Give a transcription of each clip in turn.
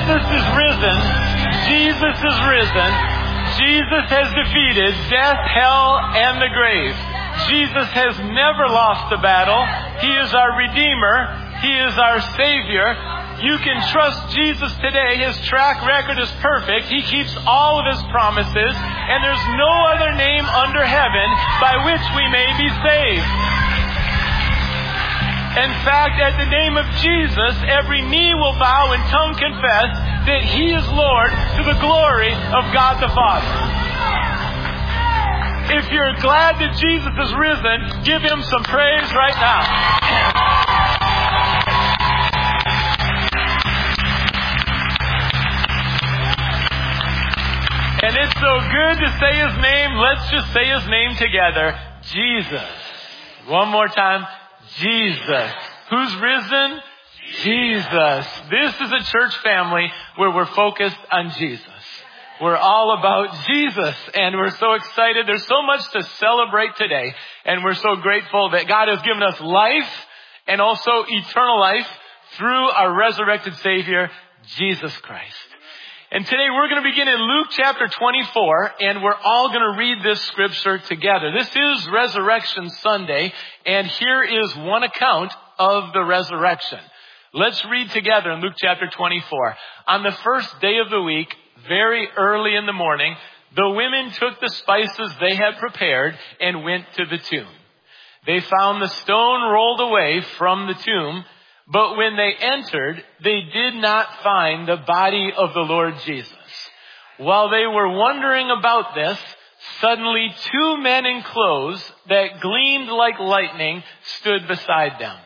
Jesus is risen. Jesus is risen. Jesus has defeated death, hell, and the grave. Jesus has never lost a battle. He is our Redeemer. He is our Savior. You can trust Jesus today. His track record is perfect. He keeps all of His promises. And there's no other name under heaven by which we may be saved. In fact, at the name of Jesus, every knee will bow and tongue confess that He is Lord to the glory of God the Father. If you're glad that Jesus is risen, give Him some praise right now. And it's so good to say His name. Let's just say His name together. Jesus. One more time. Jesus. Who's risen? Jesus. This is a church family where we're focused on Jesus. We're all about Jesus, and we're so excited. There's so much to celebrate today, and we're so grateful that God has given us life and also eternal life through our resurrected Savior, Jesus Christ. And today we're going to begin in Luke chapter 24, and we're all going to read this scripture together. This is Resurrection Sunday, and here is one account of the resurrection. Let's read together in Luke chapter 24. On the first day of the week, very early in the morning, the women took the spices they had prepared and went to the tomb. They found the stone rolled away from the tomb, but when they entered, they did not find the body of the Lord Jesus. While they were wondering about this, suddenly 2 men in clothes that gleamed like lightning stood beside them.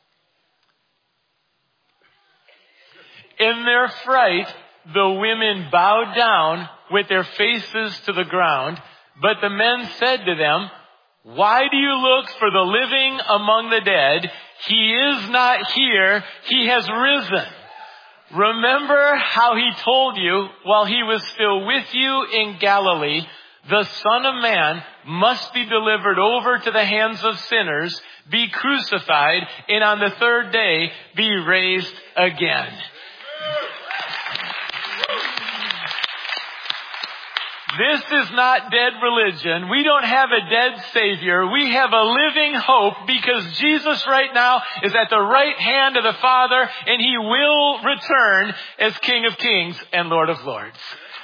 In their fright, the women bowed down with their faces to the ground, but the men said to them, "Why do you look for the living among the dead? He is not here. He has risen. Remember how He told you while He was still with you in Galilee, the Son of Man must be delivered over to the hands of sinners, be crucified, and on the third day be raised again." This is not dead religion. We don't have a dead Savior. We have a living hope because Jesus right now is at the right hand of the Father, and He will return as King of Kings and Lord of Lords.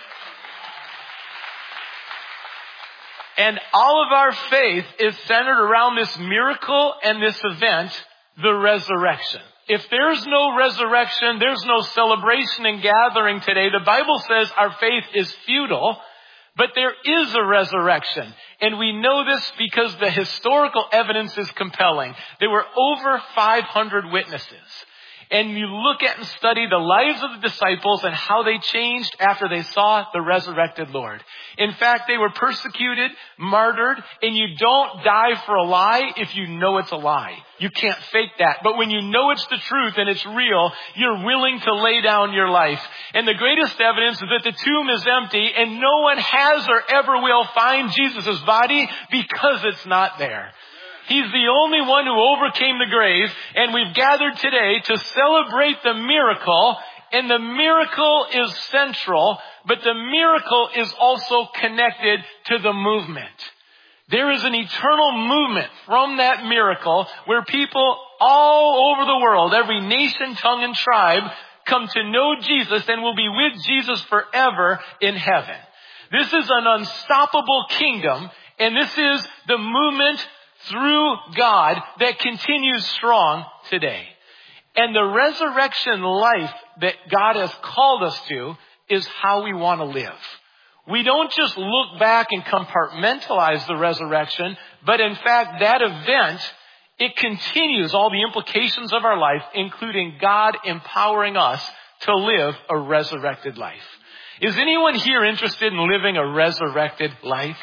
And all of our faith is centered around this miracle and this event, the resurrection. If there's no resurrection, there's no celebration and gathering today. The Bible says our faith is futile. But there is a resurrection. And we know this because the historical evidence is compelling. There were over 500 witnesses. And you look at and study the lives of the disciples and how they changed after they saw the resurrected Lord. In fact, they were persecuted, martyred, and you don't die for a lie if you know it's a lie. You can't fake that. But when you know it's the truth and it's real, you're willing to lay down your life. And the greatest evidence is that the tomb is empty and no one has or ever will find Jesus' body because it's not there. He's the only one who overcame the grave, and we've gathered today to celebrate the miracle, and the miracle is central, but the miracle is also connected to the movement. There is an eternal movement from that miracle where people all over the world, every nation, tongue, and tribe, come to know Jesus and will be with Jesus forever in heaven. This is an unstoppable kingdom, and this is the movement through God that continues strong today. And the resurrection life that God has called us to is how we want to live. We don't just look back and compartmentalize the resurrection, but in fact that event, it continues all the implications of our life, including God empowering us to live a resurrected life. Is anyone here interested in living a resurrected life?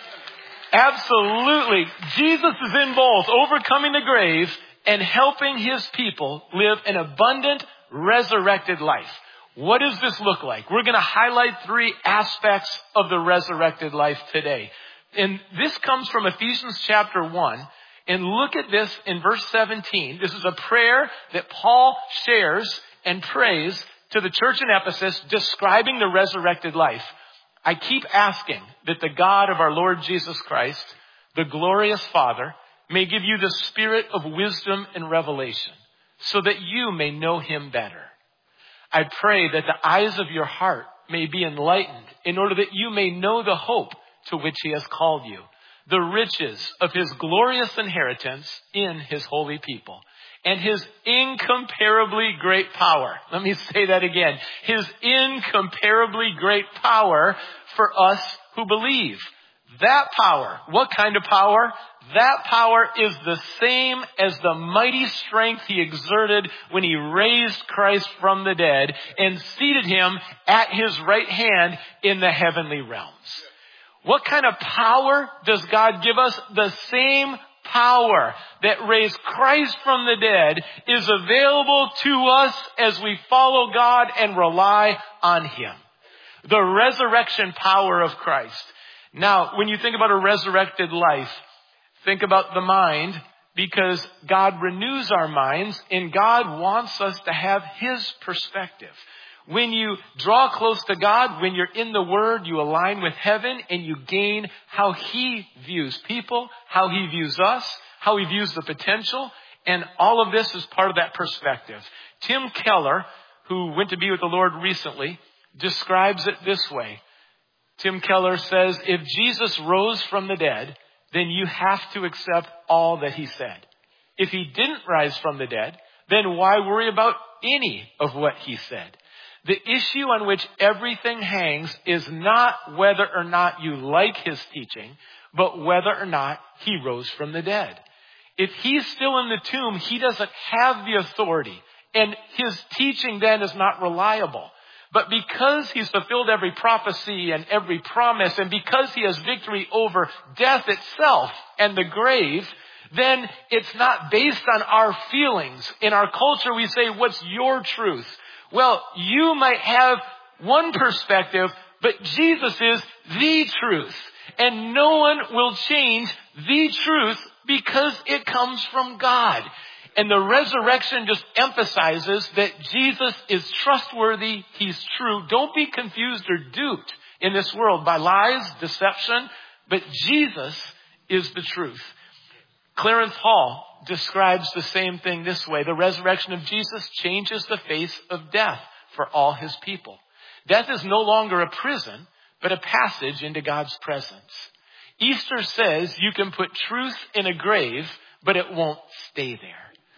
Absolutely. Jesus is in both overcoming the grave and helping His people live an abundant, resurrected life. What does this look like? We're going to highlight 3 aspects of the resurrected life today. And this comes from Ephesians chapter 1. And look at this in verse 17. This is a prayer that Paul shares and prays to the church in Ephesus describing the resurrected life. I keep asking that the God of our Lord Jesus Christ, the glorious Father, may give you the spirit of wisdom and revelation so that you may know him better. I pray that the eyes of your heart may be enlightened in order that you may know the hope to which he has called you, the riches of his glorious inheritance in his holy people, and his incomparably great power. Let me say that again. His incomparably great power for us who believe. That power, what kind of power? That power is the same as the mighty strength he exerted when he raised Christ from the dead and seated him at his right hand in the heavenly realms. What kind of power does God give us? The same power that raised Christ from the dead is available to us as we follow God and rely on him. The resurrection power of Christ. Now, when you think about a resurrected life, think about the mind, because God renews our minds and God wants us to have his perspective. When you draw close to God, when you're in the Word, you align with heaven and you gain how he views people, how he views us, how he views the potential. And all of this is part of that perspective. Tim Keller, who went to be with the Lord recently, describes it this way. Tim Keller says, if Jesus rose from the dead, then you have to accept all that he said. If he didn't rise from the dead, then why worry about any of what he said? The issue on which everything hangs is not whether or not you like his teaching, but whether or not he rose from the dead. If he's still in the tomb, he doesn't have the authority, and his teaching then is not reliable. But because he's fulfilled every prophecy and every promise, and because he has victory over death itself and the grave, then it's not based on our feelings. In our culture, we say, what's your truth? Well, you might have one perspective, but Jesus is the truth. And no one will change the truth because it comes from God. And the resurrection just emphasizes that Jesus is trustworthy. He's true. Don't be confused or duped in this world by lies, deception, but Jesus is the truth. Clarence Hall describes the same thing this way. The resurrection of Jesus changes the face of death for all his people. Death is no longer a prison, but a passage into God's presence. Easter says you can put truth in a grave, but it won't stay there.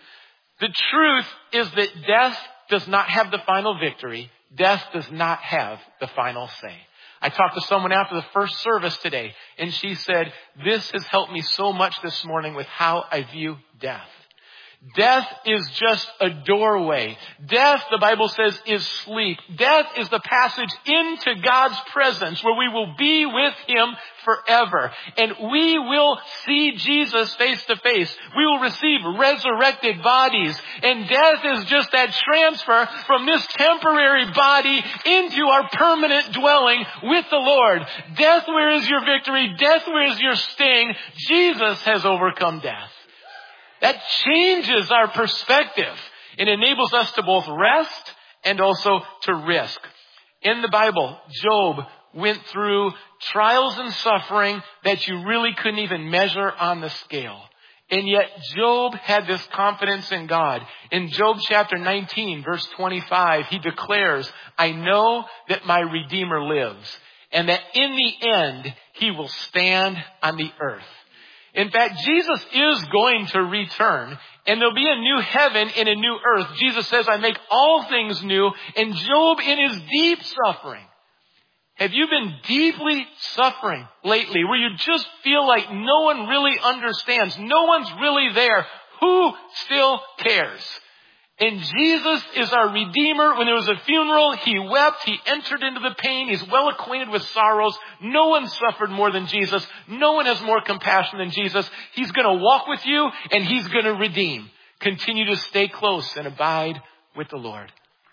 The truth is that death does not have the final victory. Death does not have the final say. I talked to someone after the first service today, and she said, this has helped me so much this morning with how I view death. Death is just a doorway. Death, the Bible says, is sleep. Death is the passage into God's presence where we will be with him forever. And we will see Jesus face to face. We will receive resurrected bodies. And death is just that transfer from this temporary body into our permanent dwelling with the Lord. Death, where is your victory? Death, where is your sting? Jesus has overcome death. That changes our perspective. It enables us to both rest and also to risk. In the Bible, Job went through trials and suffering that you really couldn't even measure on the scale. And yet Job had this confidence in God. In Job chapter 19, verse 25, he declares, I know that my Redeemer lives, and that in the end he will stand on the earth. In fact, Jesus is going to return, and there'll be a new heaven and a new earth. Jesus says, I make all things new. And Job, in his deep suffering, have you been deeply suffering lately, where you just feel like no one really understands, no one's really there? Who still cares? And Jesus is our Redeemer. When there was a funeral, he wept. He entered into the pain. He's well acquainted with sorrows. No one suffered more than Jesus. No one has more compassion than Jesus. He's going to walk with you, and he's going to redeem. Continue to stay close and abide with the Lord.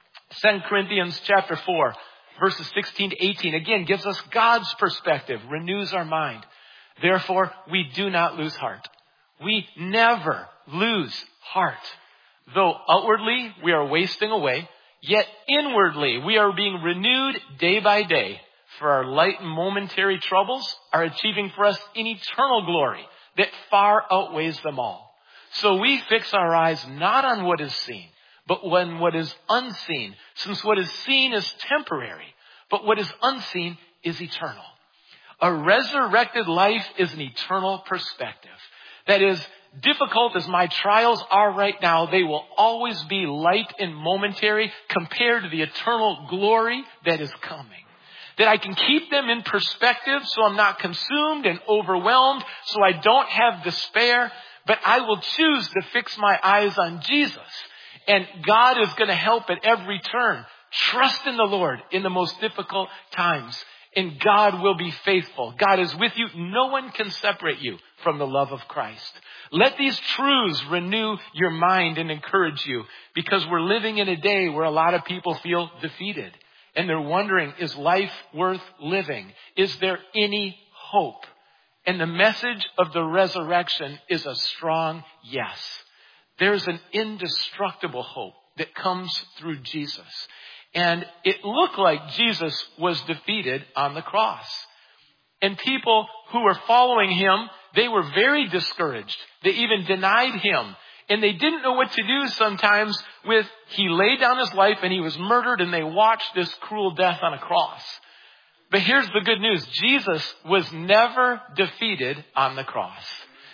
2 Corinthians chapter 4, verses 16 to 18, again, gives us God's perspective, renews our mind. Therefore, we do not lose heart. We never lose heart. Though outwardly we are wasting away, Yet inwardly, we are being renewed day by day, for our light and momentary troubles are achieving for us an eternal glory that far outweighs them all. So we fix our eyes not on what is seen, but on what is unseen, since what is seen is temporary, but what is unseen is eternal. A resurrected life is an eternal perspective. That is, difficult as my trials are right now, they will always be light and momentary compared to the eternal glory that is coming. That I can keep them in perspective so I'm not consumed and overwhelmed, so I don't have despair, but I will choose to fix my eyes on Jesus. And God is going to help at every turn. Trust in the Lord in the most difficult times. And God will be faithful. God is with you. No one can separate you from the love of Christ. Let these truths renew your mind and encourage you, because we're living in a day where a lot of people feel defeated. And they're wondering, is life worth living? Is there any hope? And the message of the resurrection is a strong yes. There's an indestructible hope that comes through Jesus. And it looked like Jesus was defeated on the cross. And people who were following him, they were very discouraged. They even denied him. And they didn't know what to do sometimes with, he laid down his life and he was murdered and they watched this cruel death on a cross. But here's the good news. Jesus was never defeated on the cross.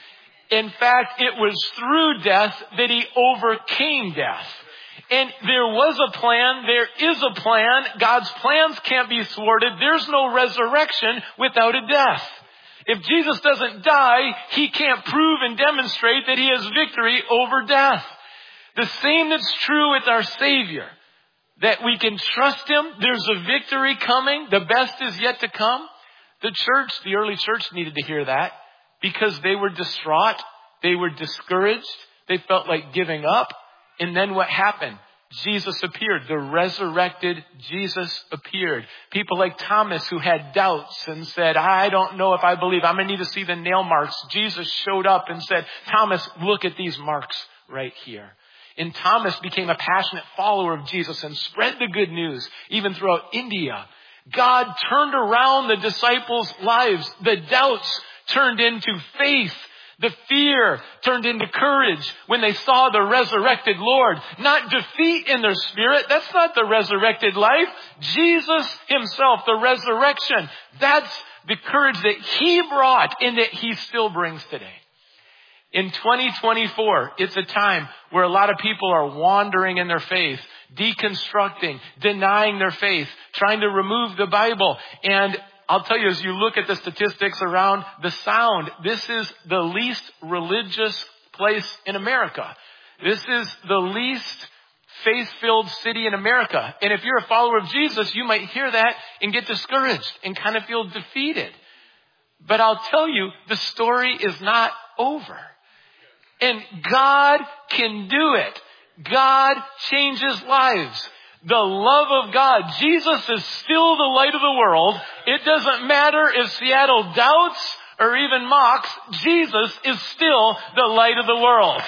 In fact, it was through death that he overcame death. And there was a plan. There is a plan. God's plans can't be thwarted. There's no resurrection without a death. If Jesus doesn't die, he can't prove and demonstrate that he has victory over death. The same that's true with our Savior. That we can trust him. There's a victory coming. The best is yet to come. The church, the early church, needed to hear that because they were distraught. They were discouraged. They felt like giving up. And then what happened? Jesus appeared. The resurrected Jesus appeared. People like Thomas who had doubts and said, I don't know if I believe. I'm going to need to see the nail marks. Jesus showed up and said, Thomas, look at these marks right here. And Thomas became a passionate follower of Jesus and spread the good news even throughout India. God turned around the disciples' lives. The doubts turned into faith. The fear turned into courage when they saw the resurrected Lord. Not defeat in their spirit. That's not the resurrected life. Jesus himself, the resurrection. That's the courage that he brought and that he still brings today. In 2024, it's a time where a lot of people are wandering in their faith, deconstructing, denying their faith, trying to remove the Bible. And I'll tell you, as you look at the statistics around the Sound, this is the least religious place in America. This is the least faith-filled city in America. And if you're a follower of Jesus, you might hear that and get discouraged and kind of feel defeated. But I'll tell you, the story is not over. And God can do it. God changes lives. The love of God. Jesus is still the light of the world. It doesn't matter if Seattle doubts or even mocks. Jesus is still the light of the world.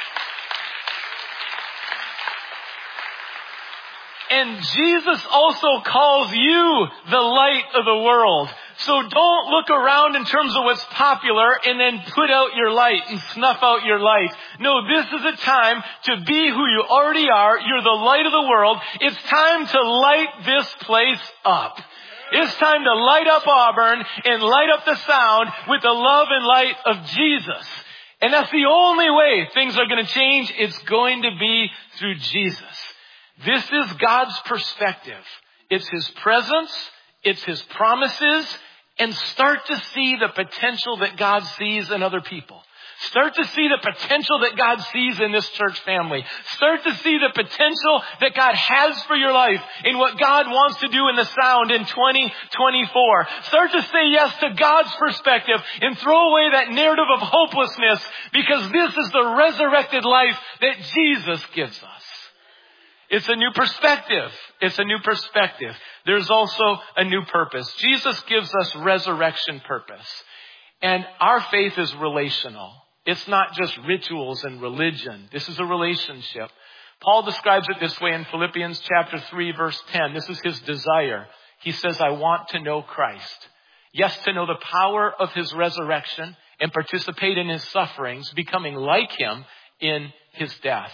And Jesus also calls you the light of the world. So don't look around in terms of what's popular and then put out your light and snuff out your light. No, this is a time to be who you already are. You're the light of the world. It's time to light this place up. It's time to light up Auburn and light up the Sound with the love and light of Jesus. And that's the only way things are going to change. It's going to be through Jesus. This is God's perspective. It's his presence. It's his promises. And start to see the potential that God sees in other people. Start to see the potential that God sees in this church family. Start to see the potential that God has for your life in what God wants to do in the Sound in 2024. Start to say yes to God's perspective and throw away that narrative of hopelessness, because this is the resurrected life that Jesus gives us. It's a new perspective. It's a new perspective. There's also a new purpose. Jesus gives us resurrection purpose. And our faith is relational. It's not just rituals and religion. This is a relationship. Paul describes it this way in Philippians chapter 3, verse 10. This is his desire. He says, I want to know Christ. Yes, to know the power of his resurrection and participate in his sufferings, becoming like him in his death.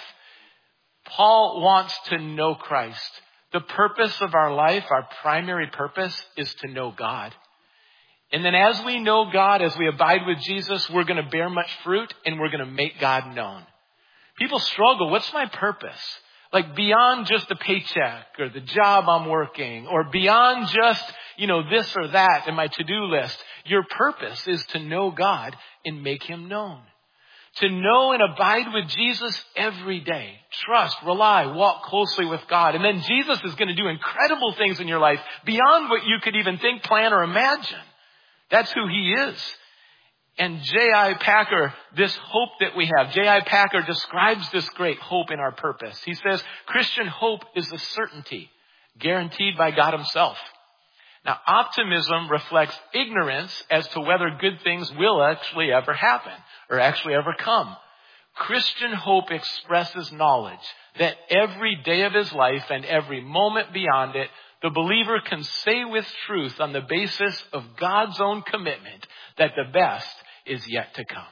Paul wants to know Christ. The purpose of our life, our primary purpose, is to know God. And then as we know God, as we abide with Jesus, we're going to bear much fruit and we're going to make God known. People struggle. What's my purpose? Like beyond just the paycheck or the job I'm working or beyond just, this or that in my to-do list. Your purpose is to know God and make him known. To know and abide with Jesus every day. Trust, rely, walk closely with God. And then Jesus is going to do incredible things in your life beyond what you could even think, plan, or imagine. That's who he is. And J.I. Packer, this hope that we have, J.I. Packer describes this great hope in our purpose. He says, Christian hope is a certainty guaranteed by God himself. Now, optimism reflects ignorance as to whether good things will actually ever happen or actually ever come. Christian hope expresses knowledge that every day of his life and every moment beyond it, the believer can say with truth on the basis of God's own commitment that the best is yet to come.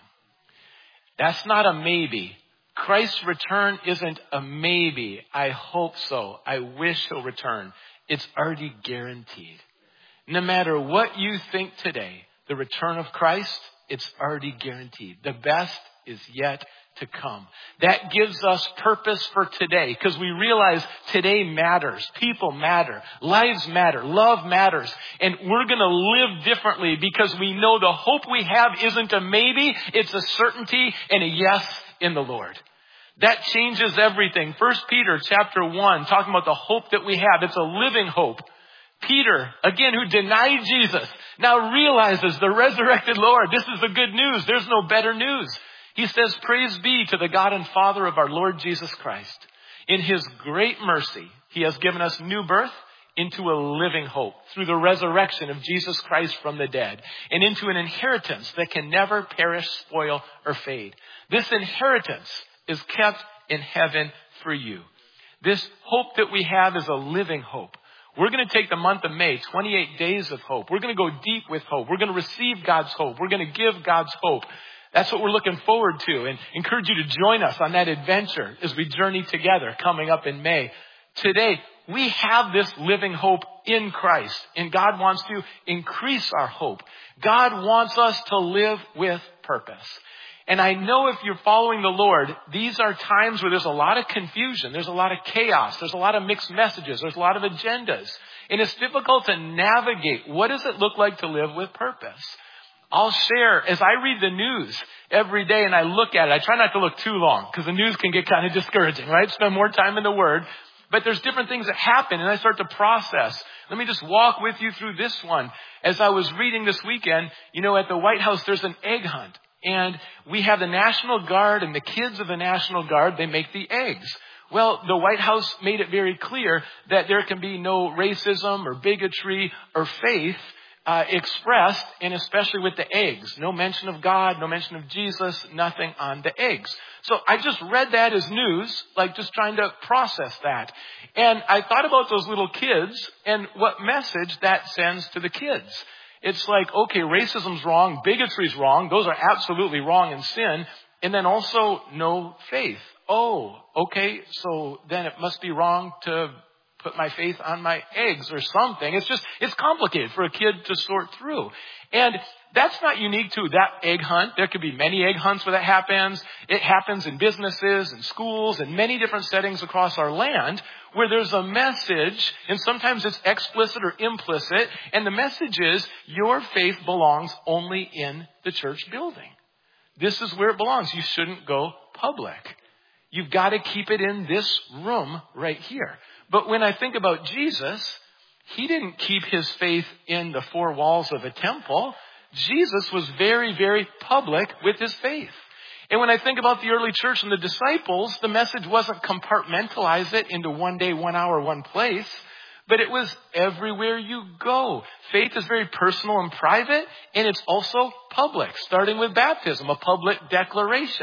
That's not a maybe. Christ's return isn't a maybe. I hope so. I wish he'll return. It's already guaranteed. No matter what you think today, the return of Christ, it's already guaranteed. The best is yet to come. That gives us purpose for today because we realize today matters. People matter. Lives matter. Love matters. And we're going to live differently because we know the hope we have isn't a maybe. It's a certainty and a yes in the Lord. That changes everything. 1 Peter chapter 1, talking about the hope that we have. It's a living hope. Peter, again, who denied Jesus, now realizes the resurrected Lord. This is the good news. There's no better news. He says, praise be to the God and Father of our Lord Jesus Christ. In his great mercy, he has given us new birth into a living hope through the resurrection of Jesus Christ from the dead and into an inheritance that can never perish, spoil, or fade. This inheritance is kept in heaven for you. This hope that we have is a living hope. We're going to take the month of May, 28 days of hope. We're going to go deep with hope. We're going to receive God's hope. We're going to give God's hope. That's what we're looking forward to, and encourage you to join us on that adventure as we journey together coming up in May. Today, we have this living hope in Christ, and God wants to increase our hope. God wants us to live with purpose. And I know if you're following the Lord, these are times where there's a lot of confusion. There's a lot of chaos. There's a lot of mixed messages. There's a lot of agendas. And it's difficult to navigate. What does it look like to live with purpose? I'll share, as I read the news every day and I look at it, I try not to look too long because the news can get kind of discouraging, right? Spend more time in the Word. But there's different things that happen and I start to process. Let me just walk with you through this one. As I was reading this weekend, at the White House, there's an egg hunt. And we have the National Guard and the kids of the National Guard, they make the eggs. Well, the White House made it very clear that there can be no racism or bigotry or faith expressed, and especially with the eggs. No mention of God, no mention of Jesus, nothing on the eggs. So I just read that as news, like just trying to process that. And I thought about those little kids and what message that sends to the kids. It's like, okay, racism's wrong, bigotry's wrong. Those are absolutely wrong and sin. And then also no faith. Oh, okay, so then it must be wrong to put my faith on my eggs or something. It's complicated for a kid to sort through. And that's not unique to that egg hunt. There could be many egg hunts where that happens. It happens in businesses and schools and many different settings across our land where there's a message, and sometimes it's explicit or implicit, and the message is your faith belongs only in the church building. This is where it belongs. You shouldn't go public. You've got to keep it in this room right here. But when I think about Jesus, he didn't keep his faith in the four walls of a temple. Jesus was very, very public with his faith. And when I think about the early church and the disciples, the message wasn't compartmentalize it into 1 day, 1 hour, one place, but it was everywhere you go. Faith is very personal and private, and it's also public, starting with baptism, a public declaration.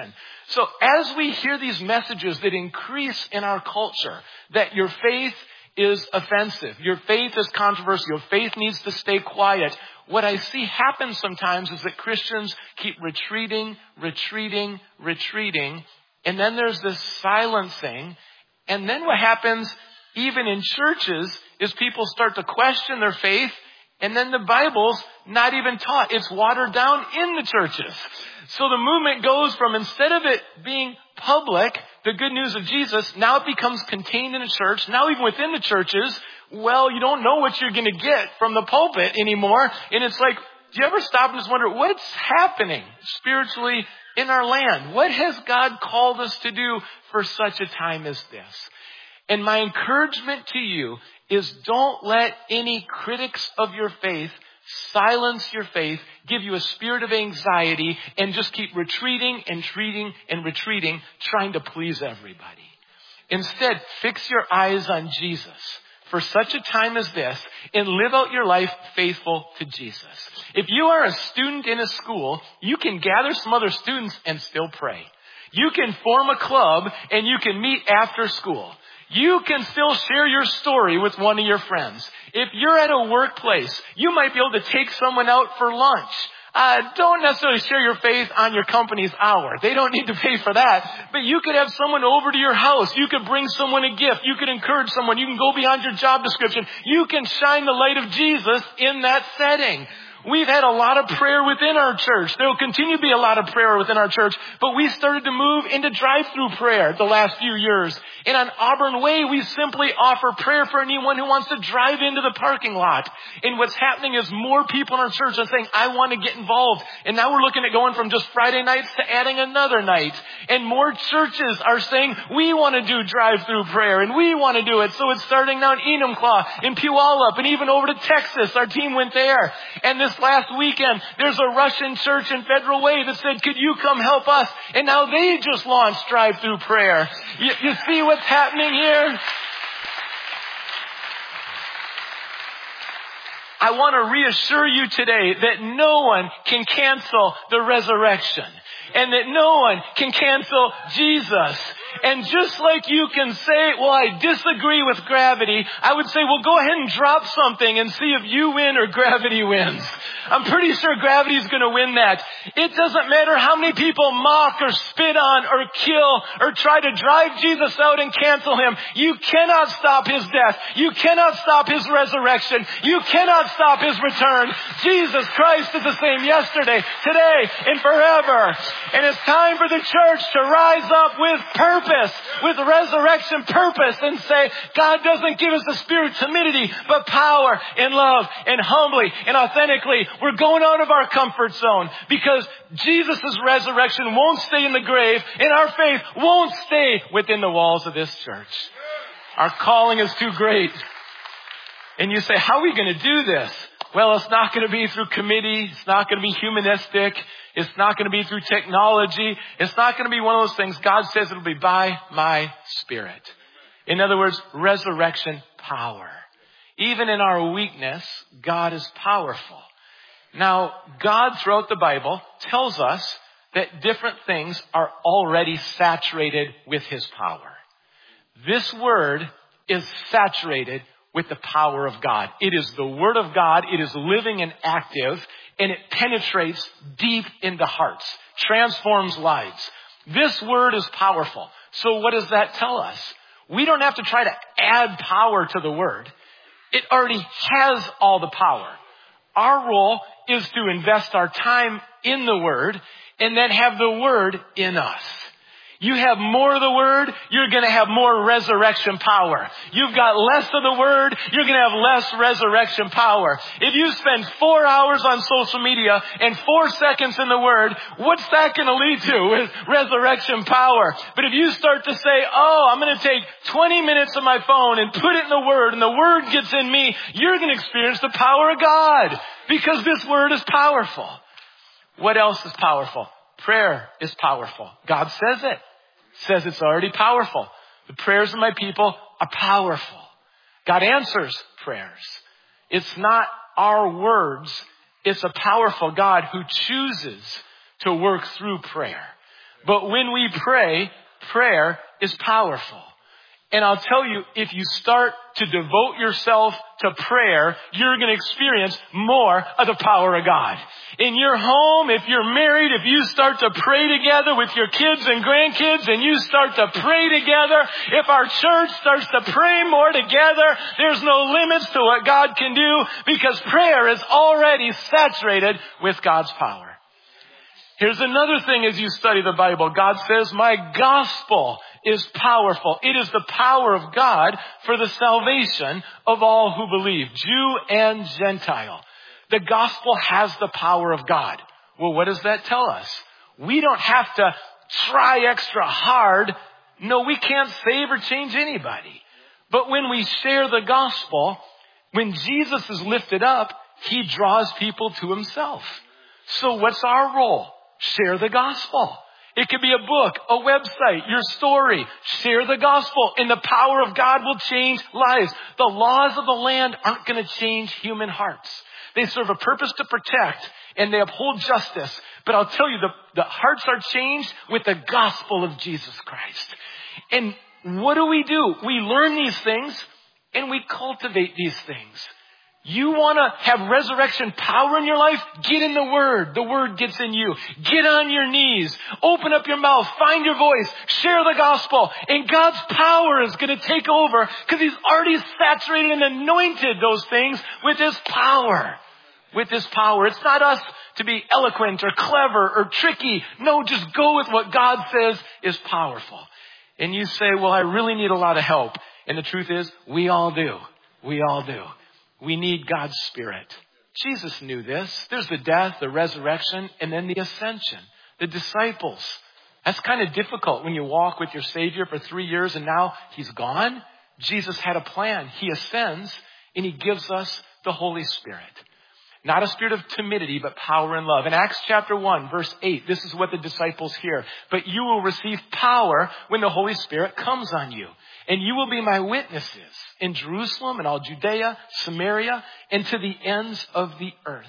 So as we hear these messages that increase in our culture, that your faith is offensive, your faith is controversial, your faith needs to stay quiet, what I see happen sometimes is that Christians keep retreating, and then there's this silencing. And then what happens, even in churches, is people start to question their faith, and then the Bible's not even taught. It's watered down in the churches. So the movement goes from, instead of it being public, the good news of Jesus, now it becomes contained in a church. Now even within the churches, well, you don't know what you're going to get from the pulpit anymore. And it's like, do you ever stop and just wonder what's happening spiritually in our land? What has God called us to do for such a time as this? And my encouragement to you is, don't let any critics of your faith silence your faith, give you a spirit of anxiety, and just keep retreating, trying to please everybody. Instead, fix your eyes on Jesus for such a time as this, and live out your life faithful to Jesus. If you are a student in a school, you can gather some other students and still pray. You can form a club and you can meet after school. You can still share your story with one of your friends. If you're at a workplace, you might be able to take someone out for lunch. Don't necessarily share your faith on your company's hour. They don't need to pay for that. But you could have someone over to your house. You could bring someone a gift. You could encourage someone. You can go beyond your job description. You can shine the light of Jesus in that setting. We've had a lot of prayer within our church. There will continue to be a lot of prayer within our church. But we started to move into drive-through prayer the last few years. And on Auburn Way, we simply offer prayer for anyone who wants to drive into the parking lot. And what's happening is more people in our church are saying, I want to get involved. And now we're looking at going from just Friday nights to adding another night. And more churches are saying, we want to do drive-through prayer. And we want to do it. So it's starting now in Enumclaw, in Puyallup, and even over to Texas. Our team went there. And this last weekend, there's a Russian church in Federal Way that said, could you come help us? And now they just launched drive-through prayer. You see what's happening here? I want to reassure you today that no one can cancel the resurrection, and that no one can cancel Jesus. And just like you can say, well, I disagree with gravity, I would say, well, go ahead and drop something and see if you win or gravity wins. I'm pretty sure gravity is going to win that. It doesn't matter how many people mock or spit on or kill or try to drive Jesus out and cancel him. You cannot stop his death. You cannot stop his resurrection. You cannot stop his return. Jesus Christ is the same yesterday, today, and forever. And it's time for the church to rise up with purpose, with resurrection purpose, and say, God doesn't give us the spirit of timidity, but power and love, and humbly and authentically. We're going out of our comfort zone because Jesus' resurrection won't stay in the grave, and our faith won't stay within the walls of this church. Our calling is too great. And you say, how are we going to do this? Well, it's not going to be through committee. It's not going to be humanistic. It's not going to be through technology. It's not going to be one of those things. God says it'll be by my Spirit. In other words, resurrection power. Even in our weakness, God is powerful. Now, God throughout the Bible tells us that different things are already saturated with his power. This word is saturated with the power of God. It is the word of God. It is living and active, and it penetrates deep into hearts, transforms lives. This word is powerful. So what does that tell us? We don't have to try to add power to the word. It already has all the power. Our role is to invest our time in the word and then have the word in us. You have more of the word, you're going to have more resurrection power. You've got less of the word, you're going to have less resurrection power. If you spend 4 hours on social media and 4 seconds in the word, what's that going to lead to with resurrection power? But if you start to say, oh, I'm going to take 20 minutes of my phone and put it in the word, and the word gets in me, you're going to experience the power of God because this word is powerful. What else is powerful? Prayer is powerful. God says it. Says it's already powerful. The prayers of my people are powerful. God answers prayers. It's not our words. It's a powerful God who chooses to work through prayer. But when we pray, prayer is powerful. And I'll tell you, if you start to devote yourself to prayer, you're going to experience more of the power of God. In your home, if you're married, if you start to pray together with your kids and grandkids and you start to pray together, if our church starts to pray more together, there's no limits to what God can do because prayer is already saturated with God's power. Here's another thing as you study the Bible. God says, my gospel is powerful. It is the power of God for the salvation of all who believe, Jew and Gentile. The gospel has the power of God. Well, what does that tell us? We don't have to try extra hard. No, we can't save or change anybody. But when we share the gospel, when Jesus is lifted up, he draws people to himself. So what's our role? Share the gospel. It could be a book, a website, your story. Share the gospel and the power of God will change lives. The laws of the land aren't going to change human hearts. They serve a purpose to protect and they uphold justice. But I'll tell you, the hearts are changed with the gospel of Jesus Christ. And what do? We learn these things and we cultivate these things. You want to have resurrection power in your life? Get in the Word. The Word gets in you. Get on your knees. Open up your mouth. Find your voice. Share the gospel. And God's power is going to take over because he's already saturated and anointed those things with his power. With his power. It's not us to be eloquent or clever or tricky. No, just go with what God says is powerful. And you say, well, I really need a lot of help. And the truth is, we all do. We all do. We need God's Spirit. Jesus knew this. There's the death, the resurrection, and then the ascension. The disciples. That's kind of difficult when you walk with your Savior for 3 years and now he's gone. Jesus had a plan. He ascends and he gives us the Holy Spirit. Not a spirit of timidity, but power and love. In Acts chapter 1, verse 8, this is what the disciples hear. But you will receive power when the Holy Spirit comes on you. And you will be my witnesses in Jerusalem and all Judea, Samaria, and to the ends of the earth.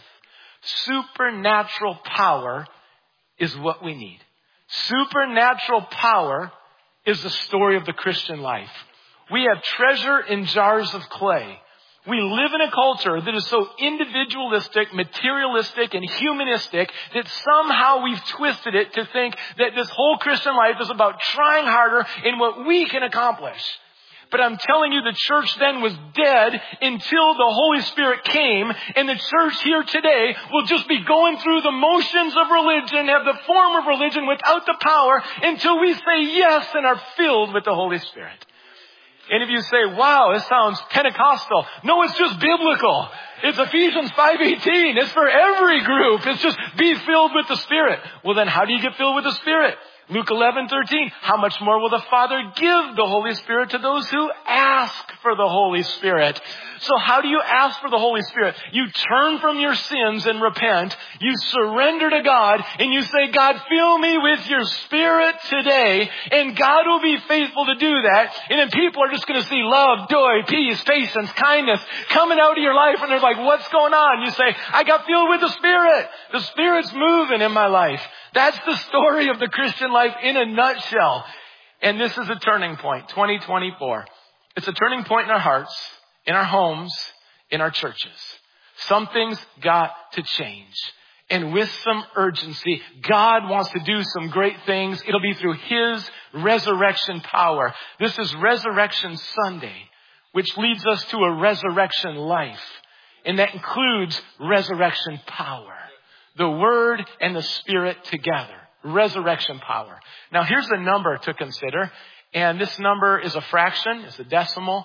Supernatural power is what we need. Supernatural power is the story of the Christian life. We have treasure in jars of clay. We live in a culture that is so individualistic, materialistic, and humanistic that somehow we've twisted it to think that this whole Christian life is about trying harder in what we can accomplish. But I'm telling you, the church then was dead until the Holy Spirit came, and the church here today will just be going through the motions of religion, have the form of religion without the power until we say yes and are filled with the Holy Spirit. And if you say, wow, this sounds Pentecostal. No, it's just biblical. It's Ephesians 5:18. It's for every group. It's just be filled with the Spirit. Well, then how do you get filled with the Spirit? Luke 11:13. How much more will the Father give the Holy Spirit to those who ask for the Holy Spirit? So how do you ask for the Holy Spirit? You turn from your sins and repent. You surrender to God and you say, God, fill me with your Spirit today. And God will be faithful to do that. And then people are just going to see love, joy, peace, patience, kindness coming out of your life. And they're like, what's going on? You say, I got filled with the Spirit. The Spirit's moving in my life. That's the story of the Christian life in a nutshell. And this is a turning point, 2024. It's a turning point in our hearts, in our homes, in our churches. Something's got to change. And with some urgency, God wants to do some great things. It'll be through his resurrection power. This is Resurrection Sunday, which leads us to a resurrection life. And that includes resurrection power. The Word and the Spirit together. Resurrection power. Now here's a number to consider. And this number is a fraction. It's a decimal.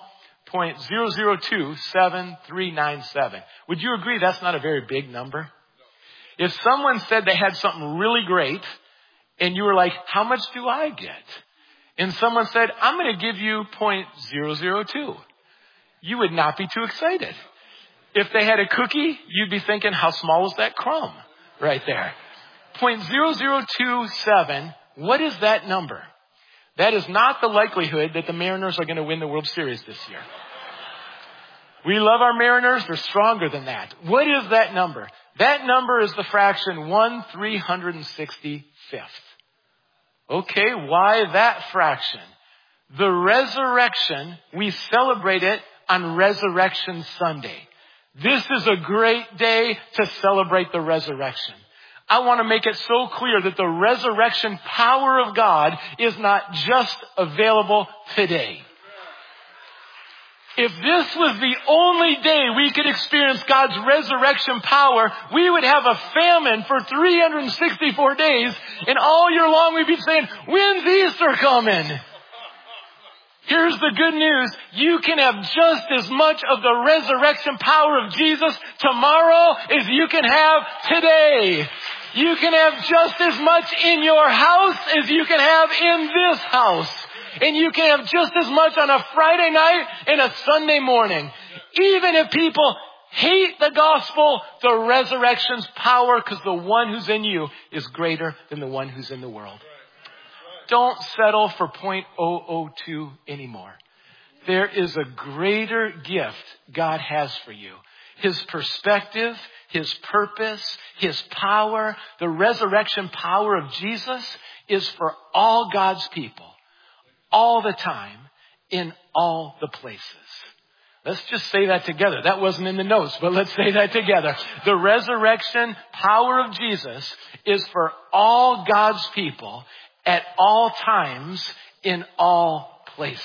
0.0027397. Would you agree that's not a very big number? If someone said they had something really great and you were like, how much do I get? And someone said, I'm going to give you 0.002. You would not be too excited. If they had a cookie, you'd be thinking, how small is that crumb? Right there. 0.0027. What is that number? That is not the likelihood that the Mariners are going to win the World Series this year. We love our Mariners. They're stronger than that. What is that number? That number is the fraction 1/365. Okay, why that fraction? The resurrection, we celebrate it on Resurrection Sunday. This is a great day to celebrate the resurrection. I want to make it so clear that the resurrection power of God is not just available today. If this was the only day we could experience God's resurrection power, we would have a famine for 364 days, and all year long we'd be saying, when's Easter coming? Here's the good news. You can have just as much of the resurrection power of Jesus tomorrow as you can have today. You can have just as much in your house as you can have in this house. And you can have just as much on a Friday night and a Sunday morning. Even if people hate the gospel, the resurrection's power, because the one who's in you is greater than the one who's in the world. Don't settle for 0.002 anymore. There is a greater gift God has for you. His perspective, His purpose, His power, the resurrection power of Jesus is for all God's people, all the time, in all the places. Let's just say that together. That wasn't in the notes, but let's say that together. The resurrection power of Jesus is for all God's people at all times, in all places.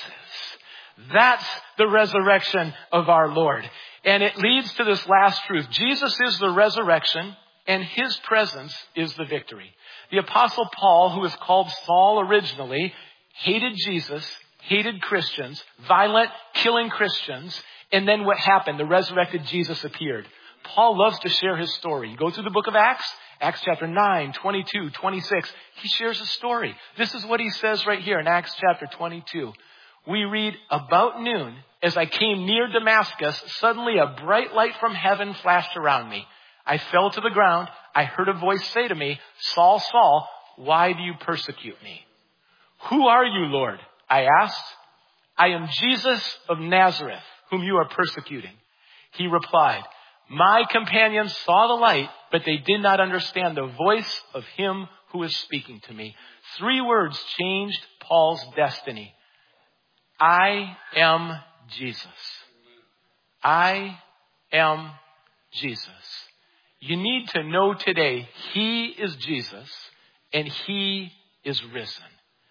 That's the resurrection of our Lord. And it leads to this last truth. Jesus is the resurrection, and His presence is the victory. The Apostle Paul, who is called Saul originally, hated Jesus, hated Christians, violent, killing Christians. And then what happened? The resurrected Jesus appeared. Paul loves to share his story. You go through the book of Acts, Acts chapter 9, 22, 26. He shares a story. This is what he says right here in Acts chapter 22. We read, about noon, as I came near Damascus, suddenly a bright light from heaven flashed around me. I fell to the ground. I heard a voice say to me, Saul, Saul, why do you persecute me? Who are you, Lord? I asked. I am Jesus of Nazareth, whom you are persecuting. He replied, my companions saw the light, but they did not understand the voice of him who was speaking to me. 3 words changed Paul's destiny. I am Jesus. I am Jesus. You need to know today, He is Jesus and He is risen.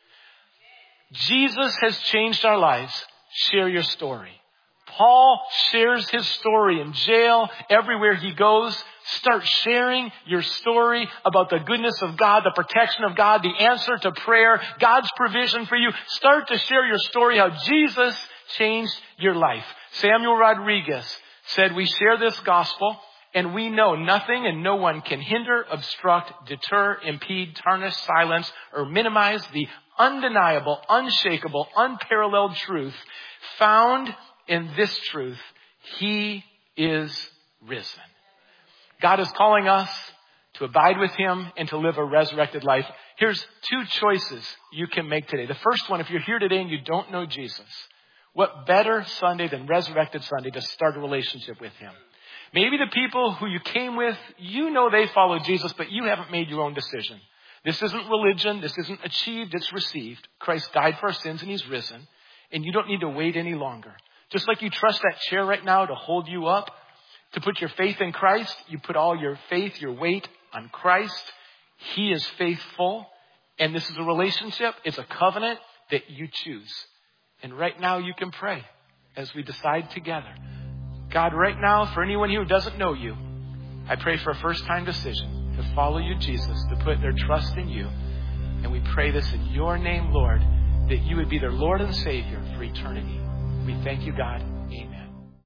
Jesus has changed our lives. Share your story. Paul shares his story in jail, everywhere he goes. Start sharing your story about the goodness of God, the protection of God, the answer to prayer, God's provision for you. Start to share your story, how Jesus changed your life. Samuel Rodriguez said, we share this gospel and we know nothing and no one can hinder, obstruct, deter, impede, tarnish, silence, or minimize the undeniable, unshakable, unparalleled truth found in this truth. He is risen. God is calling us to abide with Him and to live a resurrected life. Here's 2 choices you can make today. The first one, if you're here today and you don't know Jesus, what better Sunday than Resurrected Sunday to start a relationship with Him? Maybe the people who you came with, you know they follow Jesus, but you haven't made your own decision. This isn't religion. This isn't achieved. It's received. Christ died for our sins and He's risen. And you don't need to wait any longer. Just like you trust that chair right now to hold you up, to put your faith in Christ, you put all your faith, your weight on Christ. He is faithful. And this is a relationship. It's a covenant that you choose. And right now you can pray as we decide together. God, right now, for anyone here who doesn't know you, I pray for a first-time decision to follow you, Jesus, to put their trust in you. And we pray this in your name, Lord, that you would be their Lord and Savior for eternity. We thank you, God. Amen.